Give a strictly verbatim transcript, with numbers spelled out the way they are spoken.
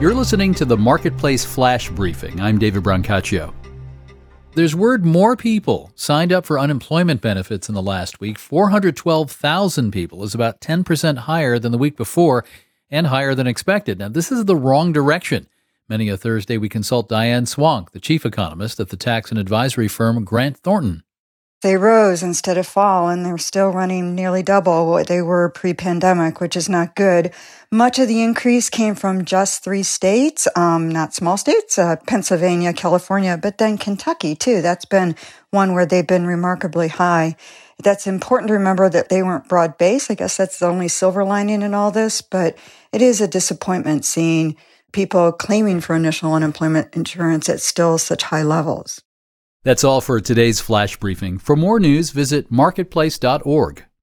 You're listening to the Marketplace Flash Briefing. I'm David Brancaccio. There's word more people signed up for unemployment benefits in the last week. four hundred twelve thousand people is about ten percent higher than the week before and higher than expected. Now, this is the wrong direction. Many a Thursday, we consult Diane Swank, the chief economist at the tax and advisory firm Grant Thornton. They rose instead of fall, and they're still running nearly double what they were pre-pandemic, which is not good. Much of the increase came from just three states, um, not small states, uh, Pennsylvania, California, but then Kentucky, too. That's been one where they've been remarkably high. That's important to remember that they weren't broad-based. I guess that's the only silver lining in all this, but it is a disappointment seeing people claiming for initial unemployment insurance at still such high levels. That's all for today's Flash Briefing. For more news, visit marketplace dot org.